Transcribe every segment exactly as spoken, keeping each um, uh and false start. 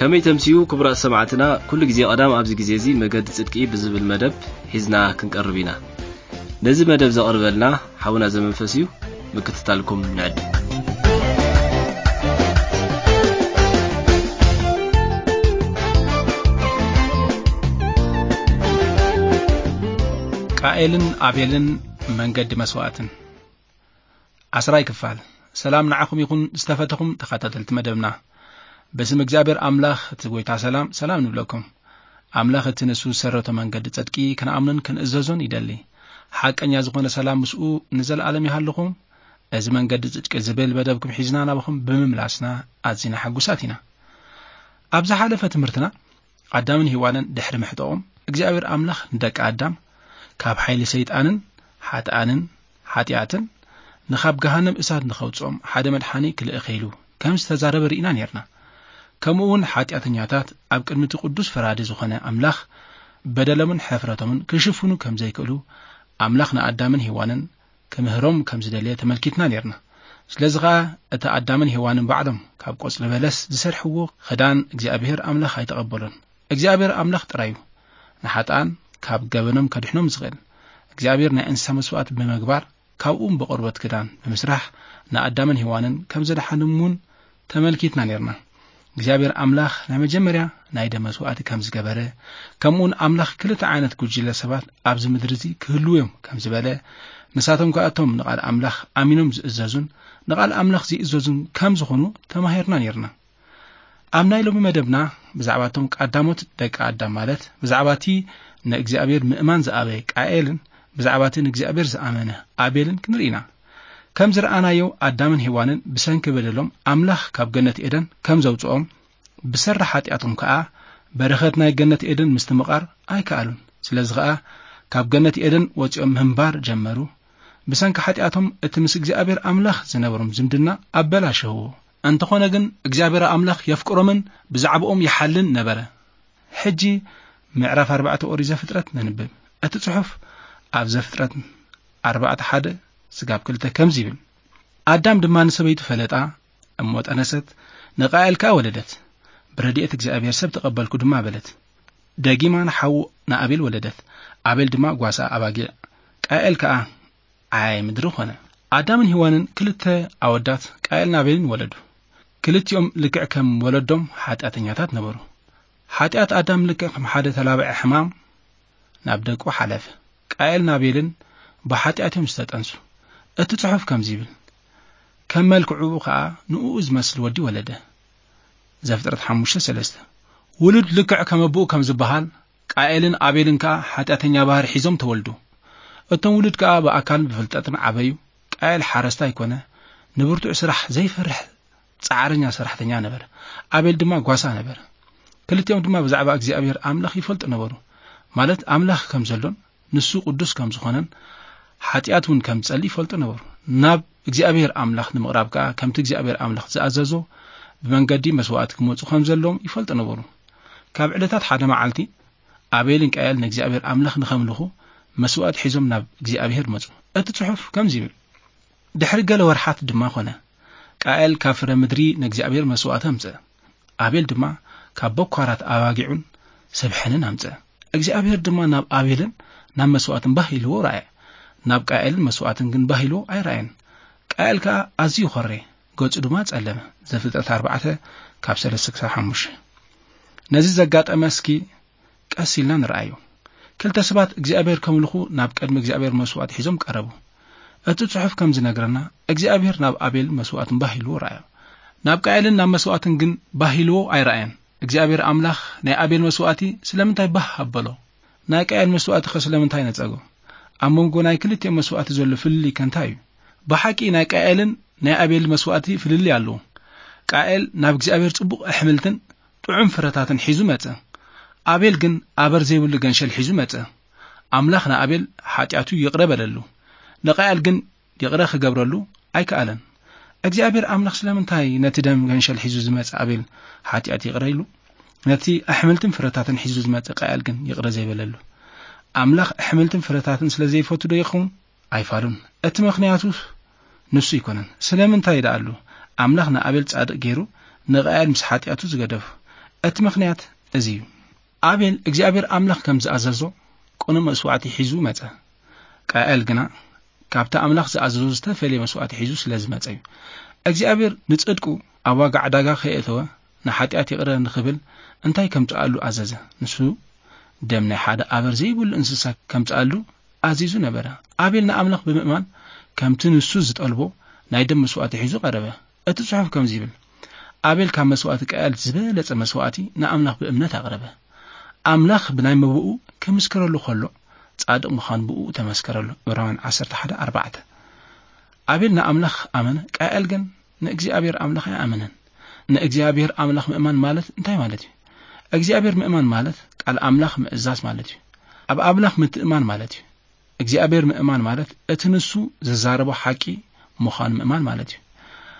كمي تمسيو كبرى سمعتنا كل جزي قدام أبز جزيزي مجد صدقي بزب المدب حزنا كنقربينا نزي مدب زقرب لنا حاولنا زمن فسيو بكتتالكم نعد قائلن أبيلن منجد مسواتن عسراي كفال سلام نعكم يكون استفتكم تخطتلت مدبنا بسم እግዚአብሔር አምላክ ትጎይታ ሰላም ሰላም ንብለኩም አምላክ ትነሱ ሰረተ መንገድ ጽድቂ ከነአምነን ከነእዘዞን ይደሊ ሐቀኛ ዝኾነ ሰላም ምስኡ ንዘል ዓለም ይሃልኩም እዚ መንገድ ጽድቂ ዝብል በደብኩም ሒዝና ናበኩም በመምላስና አዚና ሐጉሳቲና አብዛ ሐለፈ ትምርትና አዳምን ሔዋንን ድሕሪ ምሕጦም እግዚአብሔር አምላክ እንደቀ አዳም ካብ ኃይል ሰይጣንን ኃጥአንን ኃጢአትን ንኻብ ገሃነም እሳት ንኸውጾም ሓደ መድሓኒ ክልእኺሉ ከም ዝተዛረበ ርኢና ነርና كمون حاتياتنياتات أب كلمة قدوس فرادي زخنة أملاخ بدلمن حفرتهم كشفونو كم زي كلو أملاخنا أدامن هوانن كمهرم كم زدلية تملكتنا نيرنا سلزغا أتا أدامن هوانن بعدهم كاب قوس لبلس زسر حقوق خدان اجزابير أملاخ هيتقبلون اجزابير أملاخ ترايو نحاتان كاب قبنم كدحنم زغل اجزابير نأنسا مسوات بمقبار كاوم بقربت كدان بمسرح نا أدامن هوانن كم زدحنمون تملكتنا نيرنا እግዚአብሔር አምላክ ለመጀመሪያ ናይደ መስዋዕት ከም ዝገበረ ከምኡን አምላክ ክልተ ዓይነት ጉጅለ ሰባት ኣብዚ ምድርዚ ክህልውም ከም ዝበለ ንሳቶም ከአቶም ንቃል አምላክ አሚኖም ዝእዘዙን ንቃል አምላክ ዝእዘዙን ከም ዝኾኑ ተማሂርና ነርና አምናይሎም መደብና ብዛዕባቶም ቀዳሞት ደቂ አዳም ማለት ብዛዕባቲ ንእግዚአብሔር ምእማን ዝኣበ ቃኤልን ብዛዕባቲ ንእግዚአብሔር ዝኣመነ አቤልን ክንሪና كم زرعانايو أدامن هوانن بسنك بدلهم أملاخ كاب جنة إيدن كم زوجهم بسر حاتياتهم كأ برختنا جنة إيدن مستمقر أي كألون سلزغاء كاب جنة إيدن وجهم همبار جمرو بسنك حاتياتهم اتمسك زابير أملاخ زنورم زمدنا أبلا شهو أنت خونا جن زابير أملاخ يفكروا من بزعبهم يحلن نبرة حجي معرف أربعة أوريزة فترة ننبب أتصحف أفز فترة أربعة حدا سقاب كلته كم زيبل آدم دمان سبيت فلتا أموت أنست نقائل كا ولدت برديئة اجزابير سب تقبل كدما بلت داقيما نحو نقابل ولدت عابل دما قواسا أباقي قائل كا عاي مدروخنا آدم هوانن كلته أودات قائل نابلين ولدو كلت يوم لكع كم ولدهم حاتياتنياتات نبرو حاتيات آدم لكع كم حادث لابع حمام نابدك وحلف قائل نابلين بحاتياتهم استتأنسو أتتصحف كم زيبل كم ملك عبوقا نؤوز مسل ودي ولده زفترت حموشة سلسة ولد لكع كم أبوه كم زبهال قائلن عبيلن كا حتى أتنيا بهار حزم تولدو أتن ولد كا بأكال بفلتاتن عبيو قائل حارستا يكونه نبرتو اسرح زي فرح تعارنيا سرح تنيا نبر عبيل دما قواسا نبر كلت يوم دما بزعبا اكزي أبير أملاخ يفلت نبرو مالت أملاخ كم زلون نسو قدس كم زخونن حاتياتون كم تصلي فلت نبر ناب እግዚአብሔር አምላክ ንምቅራብካ ከምቲ እግዚአብሔር አምላክ ዝኣዘዞ ብመንገዲ መስዋዕት ክመጹ ከም ዘሎም ይፈልጥ ነበሩ ካብ ዕለታት ሓደ መዓልቲ አቤልን ቃየል ንእግዚአብሔር አምላክ ንኸምልኹ መስዋዕት ሒዞም ናብ እግዚአብሔር መጹ እቲ ጽሑፍ ከም ዝብል ድሕሪ ገለ ወርሓት ድማ ኾነ ቃየል ካብ ፍረ ምድሪ ንእግዚአብሔር መስዋዕት ኣምፀ አቤል ድማ ካብ በኳራት ኣባጊዑን ሰብሕንን ኣምፀ እግዚአብሔር ድማ ናብ አቤልን ናብ መስዋዕትን ባሂልዎ ራእየ ናብ ቃየልን መስዋዕትን ግን ባሂሎ ኣይራእየን ቃየል ከ ኣዝዩ ኸረ ገጹ ድማ ጸለመ ዘፍጥረት ኣርባዕተ ካብ ሰለስተ ክሳብ ሓሙሽተ ነዚ ዘጋጠመ እስኪ ቀስ ኢልና ንርአዮ ክልተ ሰባት እግዚአብሔር ከምልኹ ናብ ቀድሚ እግዚአብሔር መስዋዕት ሒዞም ቀረቡ እቲ ጽሑፍ ከም ዝነግረና እግዚአብሔር ናብ አቤል መስዋዕትን ባሂልዎ ራእየ ናብ ቃየልን ናብ መስዋዕትን ግን ባሂልዎ ኣይራእየን እግዚአብሔር አምላክ ናይ አቤል መስዋዕቲ ስለምንታይ ባህ ኣበሎ ናይ ቃየል መስዋዕቲ ስለምንታይ ነጸጎ ኣመንጎ ናይ ክልተ መስዋዕቲ ዘሎ ፍልሊ ከንታይ በሐቂ ናይ ቃየልን ናይ አቤል መስዋዕቲ ፍልሊ ኣለው ቃየል ናብ እግዚአብሔር ጽቡቕ ኣሕምልትን ጥዑም ፍረታትን ሒዙ መጸ አቤል ግን አበር ዘይብሉ ገንሸል ሒዙ መጸ አምላክ ና አቤል ኃጢአቱ ይቅረበለሉ ለቃየል ግን ይቅረ ክገብረሉ ኣይከኣለን እግዚአብሔር አምላክ ስለምንታይ ነቲ ደም ገንሸል ሒዙ ዝመጸ አቤል ኃጢአት ይቅረይሉ ነቲ ኣሕምልትን ፍረታትን ሒዙ ዝመጸ ቃየል ግን ይቅረ ዘይበለሉ አምላክ ኣሕምልትን ፍረታትን ስለዘይፈቱ ዶ ይኹን ኣይፋሉን እቲ ምኽንያቱ ንሱ ይኮነን ስለምንታይ ዳአሉ አምላክ ና አቤል ጻድቅ ገይሩ ንቃየል ምስ ኃጢአቱ ዝገደፉ اتمخنيات ازيو آبيل እግዚአብሔር አምላክ ከም ዝኣዘዞ ቆነ መስዋዕት ሒዙ መጸ ቃኤል ግና ካብታ አምላክ ዝኣዘዞ ዝተፈለየ መስዋዕት ሒዙ ስለዝመጸ እዩ እግዚአብሔር ንጽድቁ አዋጋ ዓዳጋ ከየተወ ንሓጢአት ይቅረ ንኽብል እንታይ ከም ጻአሉ ኣዘዘ ንሱ ደም ናይ ሓደ ኣበር ዘይብሉ እንስሳ ከም ጻአሉ ኣዚዙ ነበረ آبيل ንኣምላክ ብምእማን ከምቲ ንሱ ዝጠልቦ ናይ ደም መስዋዕት ሒዙ ቀረበ እቲ ጽሑፍ ከም ዝብል آبيل ካብ መስዋዕት ቃኤል ዝበለጸ መስዋዕቲ ንኣምላክ ብእምነት ኣቅረበ አምላክ ብናይ መብኡ ከመስከረሉ ኸሎ ጻድቅ ምኻን ብኡ ተመስከረሉ ዕብራውያን ዓሰርተ ሓደ ኣርባዕተ آبيل ንኣምላክ ኣመነ ቃኤል ግን ንእግዚአብሔር አምላክ ኣመነን ንእግዚአብሔር አምላክ ምእማን ማለት እንታይ ማለት እዩ እግዚአብሔር ምእማን ማለት ቃል አምላክ ምእዛዝ ማለት እዩ ኣብ አምላክ ምትእማን ማለት እዩ እግዚአብሔር ምእማን ማለት እቲ ንሱ ዝዛረቦ ሓቂ ምኻን ምእማን ማለት እዩ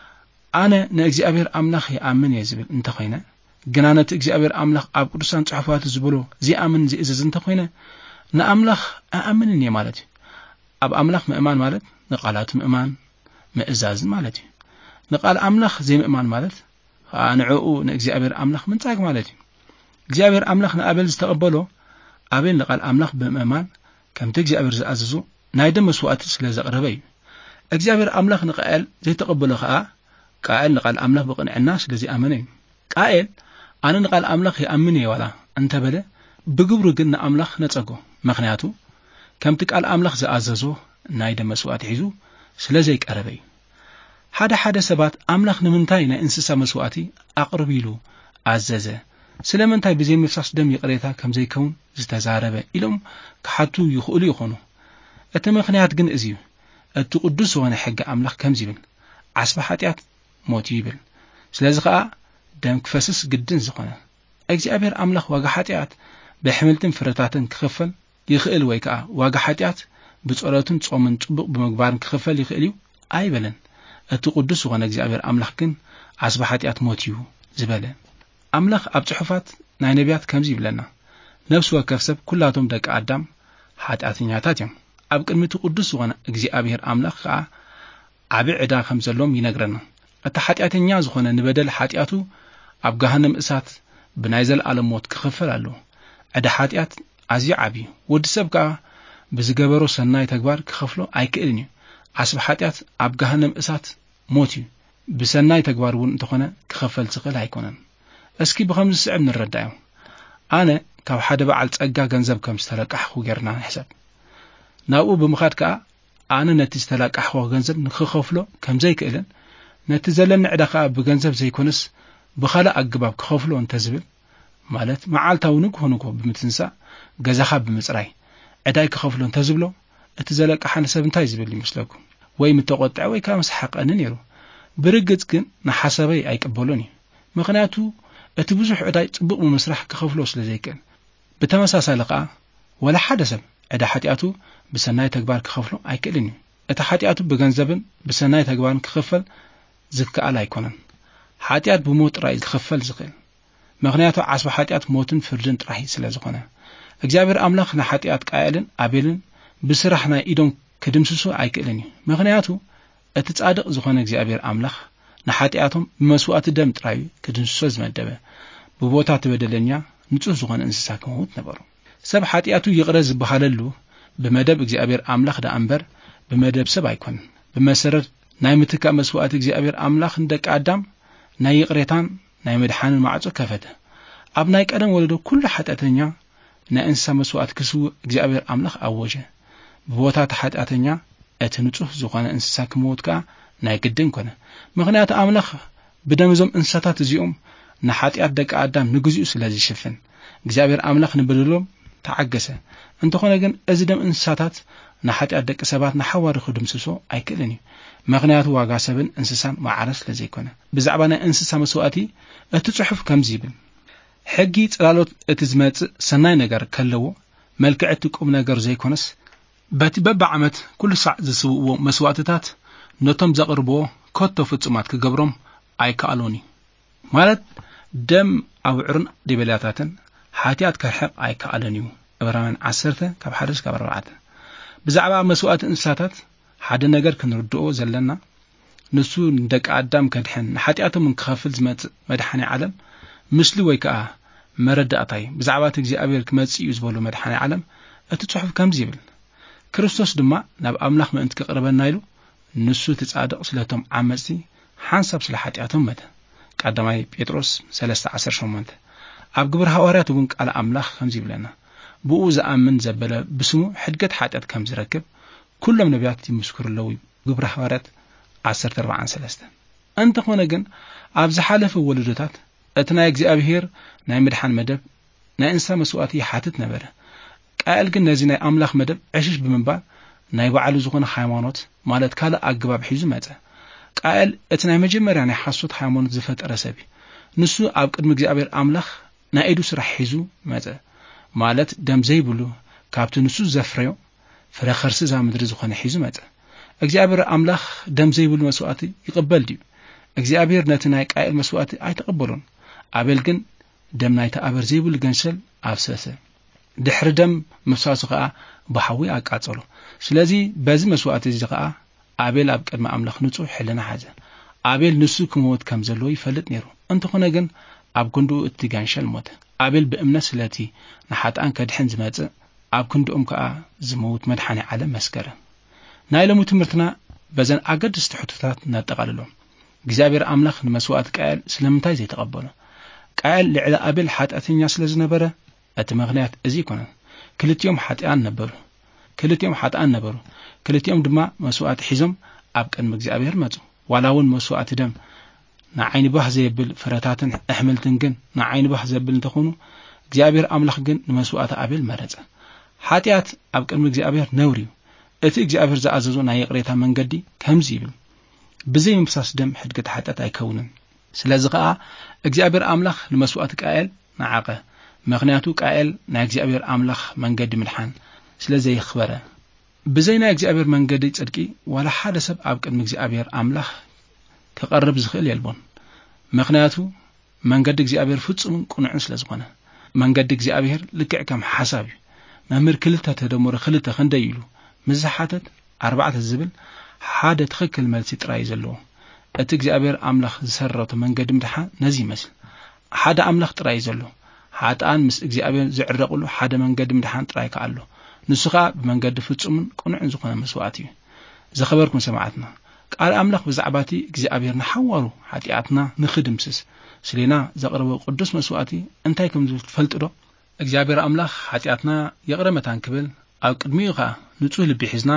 ኣነ ንእግዚአብሔር አምላክ ይኣምን የዝብል እንተኾይነ ግናነት እግዚአብሔር አምላክ ኣብ ቅዱሳን ጽሑፋት ዝብሎ ዚኣምን ዚእዘዝ እንተኾይነ ንኣምላክ ኣኣምንን እየ ማለት እዩ ኣብ አምላክ ምእማን ማለት ንቃላቱ ምእማን ምእዛዝ ማለት እዩ ንቃል አምላክ ዘይምእማን ማለት ንዕኡ ንእግዚአብሔር አምላክ ምንጻግ ማለት እዩ እግዚአብሔር አምላክ ንኣቤል ዝተቀበሎ آبيل ንቃል አምላክ ብምእማን ከምቲ እግዚአብሔር ዝኣዘዞ ናይ ደም መስዋዕት ስለ ዘቅረበ እዩ እግዚአብሔር አምላክ ንቃኤል ዘይተቀበሎ ከዓ ቃኤል ንቃል አምላክ ብቅንዕና ስለዚ ኣመነ እዩ ቃኤል ኣነ ንቃል አምላክ ይኣምን ይዋላ እንተበለ ብግብሩ ግን ንኣምላክ ነጸጎ ምክንያቱ ከምቲ ቃል አምላክ ዝኣዘዞ ናይ ደም መስዋዕት ሒዙ ስለዘይ ቀረበ እዩ ሓደ ሓደ ሰባት አምላክ ንምንታይ ናይ እንስሳ መስዋዕቲ ኣቅርብ ኢሉ ኣዘዘ ስለምንታይ ብዘይ ምፍሳስ ደም ይቅሬታ ከም ዘይከውን ዝተዛረበ ኢሎም ክሓቱ ይኽእሉ ይኾኑ እቲ ምክንያት ግን እዚ እቲ ቅዱስ ዝኾነ ሕጊ አምላክ ከም ዝብል ዓስበ ኃጢአት ሞት ይብል ስለዚ ከዓ ደም ክፈስስ ግድን ዝኾነ እግዚአብሔር አምላክ ዋጋ ኃጢአት ብሕምልትን ፍረታትን ክኸፈል ይኽእል ወይ ከዓ ዋጋ ኃጢአት ብጸሎትን ጾምን ጽቡቕ ብምግባርን ክኸፈል ይኽእል እዩ ኣይበለን እቲ ቅዱስ ዝኾነ እግዚአብሔር አምላክ ግን ዓስበ ኃጢአት ሞት እዩ ዝበለ አምላክ ኣብ ጽሑፋት ናይ ነቢያት ከም ዝብለና ነፍስ ወከፍ ሰብ ኩላቶም ደቂ አዳም ኃጢአተኛታት እዮም ኣብ ቅድሚቱ ቅዱስ ዝኾነ እግዚአብሔር አምላክ ከዓ ዓቢ ዕዳ ከም ዘሎም ይነግረና እቲ ኃጢአተኛ ዝኾነ ንበደል ኃጢአቱ ኣብ ገሃነም እሳት ብናይ ዘለዓለም ሞት ክኸፈል ኣሎ ዕዳ ኃጢአት ኣዝዩ ዓቢ ወዲ ሰብ ከዓ ብዝገበሮ ሰናይ ተግባር ክኸፍሎ ኣይክእልን እዩ ዓስበ ኃጢአት ኣብ ገሃነም እሳት ሞት እዩ ብሰናይ ተግባር እውን እንተኾነ ክኸፈል ዝኽእል ኣይኮነን እስኪ ብኸምዚ ስዕብ ንረዳዮ ኣነ ካብ ሓደ በዓል ጸጋ ገንዘብ ከም ዝተለቃሕኹ ጌርና ንሕሰብ ናብኡ ብምኻድ ከዓ ኣነ ነቲ ዝተለቃሕኹ ገንዘብ ንክኸፍሎ ከም ዘይክእልን ነቲ ዘለኒ ዕዳ ከዓ ብገንዘብ ዘይኮነስ ብኻልእ ኣገባብ ክኸፍሎ እንተዝብል ማለት መዓልታዊ ንግሆ ንግሆ ብምትንሳእ ገዛኻ ብምጽራይ ዕዳይ ክኸፍሎ እንተዝብሎ እቲ ዘለቃሕነ ሰብ እንታይ ዝብል ይመስለኩም ወይ ምተቆጥዐ ወይ ከዓ መስሓቀኒ ነይሩ ብርግጽ ግን ንሓሰበይ ኣይቀበሎን እዩ ምክንያቱ እቲ ብዙሕ ዕዳይ ጽቡቕ ብምስራሕ ክኸፍሎ ስለ ዘይክእል ብተመሳሳሊ ከዓ ወላ ሓደ ሰብ ዕዳ ኃጢአቱ ብሰናይ ተግባር ክኸፍሎ ኣይክእልን እዩ እቲ ኃጢአቱ ብገንዘብን ብሰናይ ተግባርን ክኸፈል ዝከኣል ኣይኮነን ኃጢአት ብሞት ጥራይ ክኸፈል ዝኽእል ምክንያቱ ዓስበ ኃጢአት ሞትን ፍርድን ጥራይ ስለ ዝኾነ እግዚአብሔር አምላክ ንኃጢአት ቃኤልን ኣቤልን ብስራሕ ናይ ኢዶም ክድምስሱ ኣይክእልን እዩ ምክንያቱ እቲ ጻድቅ ዝኾነ እግዚአብሔር አምላክ ንኃጢአቶም ብመስዋዕት ደም ጥራይ ክድምስሶ ዝመደበ ብቦታ ተበደለኛ ንጹህ ዝኾነ እንስሳ ክመውት ነበሩ ሰብ ኃጢአቱ ይቅረ ዝበሃለሉ በመደብ እግዚአብሔር አምላክ ዳእምበር በመደብ ሰብ አይኮን በመሰረት ናይ ምትካ መስዋዕት እግዚአብሔር አምላክ እንደቃ አዳም ናይ ይቅሬታን ናይ መድሓንን ማዕጾ ከፈተ ኣብ ናይ ቀደም ወለዶ ኩሉ ኃጢአተኛ ናይ እንስሳ መስዋዕት ክሱ እግዚአብሔር አምላክ አወጀ በቦታ ኃጢአተኛ እቲ ንጹህ ዝኾነ እንስሳ ክመውትካ ናይ ግድን ኮነ ምክንያቱ አምላክ ብደምዞም እንስሳታት እዚኦም ንኃጢአት ደቂ አዳም ንግዚኡ ስለዚ ሽፍን እግዚአብሔር አምላክ ንበደሎም ተዓገሰ እንተኾነ ግን እዚ ደም እንስሳታት ንኃጢአት ደቂ ሰባት ንሐዋሪ ክድምስሶ ኣይክእልን እዩ ምክንያቱ ዋጋ ሰብን እንስሳን ማዕረስ ለዘይኮነ ብዛዕባ ናይ እንስሳ መስዋዕቲ እቲ ጽሑፍ ከምዚ ይብል ሕጊ ጽላሎት እቲ ዝመጽእ ሰናይ ነገር ከለዎ መልክዕቲ ቁም ነገር ዘይኮነስ በቲ በብዓመት ኩሉ ሳዕ ዝስውዎ መስዋዕትታት ነቶም ዘቅርብዎ ኮቶ ፍጹማት ክገብሮም ኣይከኣሎኒ ማለት ደም ኣውዕርን ዲበላታትን ኃጢአት ከርሕቕ ኣይከኣሎን እዩ ዕብራውያን ዓሰርተ ካብ ሓደ እስከ ኣርባዕተ ብዛዕባ መስዋዕት እንስሳታት ሓደ ነገር ክንርድኦ ዘለና ንሱ እንደቂ አዳም ከድሕን ንኃጢአቶም ክኸፍል ዝመጽእ መድሓኒ ዓለም ምስሊ ወይ ከዓ መረዳእታይ ብዛዕባ እግዚአብሔር ክመጽእ እዩ ዝበሉ መድሓኒ ዓለም እቲ ጽሑፍ ከምዚ ይብል ክርስቶስ ድማ ናብ ኣምላኽ ምእንቲ ክቅርበና ኢሉ ንሱ ትጻድቕ ስለቶም ዓመጽቲ ሓንሳብ ስለ ኃጢአቶም መተ ቀዳማይ ጴጥሮስ ሰለስተ ዓሰርተ ሸሞንተ ኣብ ግብረ ሐዋርያት እውን ቃል ኣምላኽ ከምዚ ይብለና ብኡ ዝኣምን ዘበለ ብስሙ ሕድገት ኃጢአት ከም ዝረክብ ኩሎም ነቢያት ይምስክሩለዉ ግብረ ሐዋርያት ዓሰርተ ኣርባዓ ሰለስተ እንተኾነ ግን ኣብ ዝሓለፈ ወለዶታት እቲ ናይ እግዚአብሔር ናይ ምድሓን መደብ ናይ እንስሳ መስዋዕቲ ይሓትት ነበረ ቃል ግን ነዚ ናይ ኣምላኽ መደብ ዕሽሽ ብምንባር ናይ ባዕሉ ዝኾነ ሃይማኖት ማለት ካልእ ኣገባብ ሒዙ መጸ ቃል እቲ ናይ መጀመርያ ናይ ሓሶት ሃይማኖት ዝፈጠረ ሰብ ንሱ ኣብ ቅድሚ እግዚአብሔር ኣምላኽ ናይ ኢዱ ስራሕ ሒዙ መጸ ማለት ደም ዘይብሉ ካብቲ ንሱ ዘፍረዮ ፍረኸርሲ ዛ ምድሪ ዝኾነ ሒዙ መጸ እግዚአብሔር ኣምላኽ ደም ዘይብሉ መስዋዕቲ ይቅበል ድዩ እግዚአብሔር ነቲ ናይ ቃል መስዋዕቲ ኣይተቀበሉን ኣቤል ግን ደም ናይቲ ኣበር ዘይብሉ ገንሰል ኣፍሰሰ ድሕሪ ደም ምፍሳሱ ከዓ ብሓዊ ኣቃጸሉ ስለዚ በዚ መስዋዕቲ እዚ ከዓ ኣቤል ኣብ ቅድሚ ኣምላኽ ንጹህ ሕልና ሓዘ ኣቤል ንሱ ክሞት ከም ዘለዎ ይፈልጥ ነይሩ እንተኾነ ግን ኣብ ክንዱ እቲ ገንሸል ሞተ ኣቤል ብእምነት ስለቲ ንሓጣን ከድሕን ዝመጽእ ኣብ ክንዱኦም ከዓ ዝሞት መድሓኒ ዓለም መስከረ ናይ ሎሚ ትምህርትና በዘን ኣገድስቲ ሕቶታት እናጠቃልሎም እግዚአብሔር ኣምላኽ ንመስዋዕት ቃየል ስለምንታይ ዘይተቀበሎ ቃየል ልዕሊ ኣቤል ኃጢአተኛ ስለ ዝነበረ እቲ ምክንያት እዚ ይኮነ ክልቲኦም ኃጢአን ነበሩ ክልቲኦም ኃጢአን ነበሩ ክልቲኦም ድማ መስዋዕት ሒዞም ኣብ ቅድሚ እግዚአብሔር መጹ ዋላውን መስዋዕት ደም ንዓይኒ ባህ ዘይብል ፍረታትን ኣሕምልትን ግን ንዓይኒ ባህ ዘብል እንተኾኑ እግዚአብሔር ኣምላኽ ግን ንመስዋዕት ኣቤል መረጸ ኃጢአት ኣብ ቅድሚ እግዚአብሔር ነውር እዩ እቲ እግዚአብሔር ዝኣዘዞ ናይ ቅሬታ መንገዲ ከምዚ ይብል ብዘይ ምፍሳስ ደም ሕድገት ኃጢአት ኣይከውንን ስለዚ ከዓ እግዚአብሔር ኣምላኽ ንመስዋዕት ቃየል ንዓቐ ምክንያቱ ቃየል ናይ እግዚአብሔር ኣምላኽ መንገዲ ምድሓን ስለዘይ ይኽበረ ብዘይ ናይ እግዚአብሔር መንገዲ ጽድቂ ወላ ሓደ ሰብ ኣብ ቅድሚ እግዚአብሔር ኣምላኽ ክቐርብ ዝኽእል የልቦን ምክንያቱ መንገዲ እግዚአብሔር ፍጹምን ቁኑዕን ስለ ዝኾነ መንገዲ እግዚአብሔር ልክዕ ከም ሓሳብ እዩ መምህር ክልተ ተደምሮ ክልተ ክንደይ ኢሉ ምዝሓተት ኣርባዕተ ዝብል ሓደ ትኽክል መልሲ ጥራይ ዘለዎ እቲ እግዚአብሔር ኣምላኽ ዝሰረቶ መንገዲ ምድሓን ነዚ ይመስል ሓደ ኣምላኽ ጥራይ ዘሎ ሓጣን ምስ እግዚአብሔር ዝዕረቁሉ ሓደ መንገዲ ምድሓን ጥራይ ከኣሎ ንሱ ከዓ ብመንገዲ ፍጹምን ቁኑዕን ዝኾነ መስዋዕት እዩ ዘኸበርኩም ሰማዕትና ቃል ኣምላኽ ብዛዕባቲ እግዚአብሔር ንሓዋሩ ኃጢአትና ንኽድምስስ ስለና ዘቕረበ ቅዱስ መስዋዕቲ እንታይ ከም ዝፈልጥ ዶ እግዚአብሔር ኣምላኽ ኃጢአትና የቕረ መታን ክብል ኣብ ቅድሚኡ ከዓ ንጹህ ልቢ ሒዝና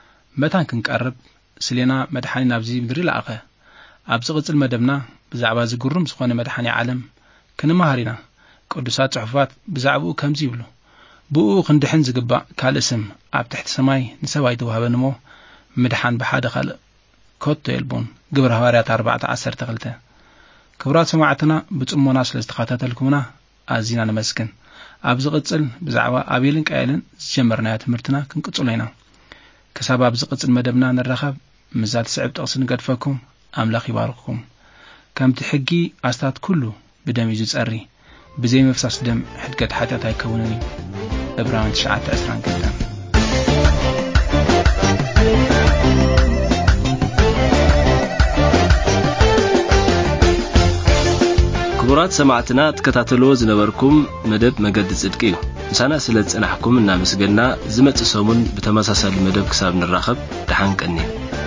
መታን ክንቀርብ ስለና መድሓኒ ናብዚ ምድሪ ለኣኸ ኣብ ዝቕጽል መደብና ብዛዕባ ዝግሩም ዝኾነ መድሓኒ ዓለም ክንመሃሪና ቅዱሳት ጽሑፋት ብዛዕባኡ ከምዚ ይብሉ ብኡ ክንድሕን ዝግባእ ካልእ ስም ኣብ ትሕቲ ሰማይ ንሰብኣይ ተዋህበን እሞ ምድሓን ብሓደ ካልእ ከቶ የልቦን ግብረ ሐዋርያት ኣርባዕተ ዓሰርተ ክልተ ክብራት ሰማዕትና ብጽሞና ስለ ዝተኸታተልኩምና ኣዝና ነመስግን ኣብ ዝቕጽል ብዛዕባ ኣቤልን ቃየልን ዝጀመርናዮ ትምህርትና ክንቅጽሎ ኢና ክሳብ ኣብ ዝቕጽል መደብና ንራኸብ ምዛት ስዕብ ጥቕሲ ንገድፈኩም ኣምላኽ ይባርክኩም ከምቲ ሕጊ ኣስታት ኩሉ ብደም እዩ ዝጸሪ ብዘይ መፍሳስ ደም ሕድገት ኃጢአት ኣይከውንን እዩ ዕብራውያን ትሽዓተ ዕስራን ክልተ ክቡራት ሰማዕትና ተከታተልዎ ዝነበርኩም መደብ መገዲ ጽድቂ እዩ ምሳና ስለ ጽናሕኩም እናመስገንና ዝመጽእ ሰሙን ብተመሳሳሊ መደብ ክሳብ ንራኸብ ደሓን ቀኒ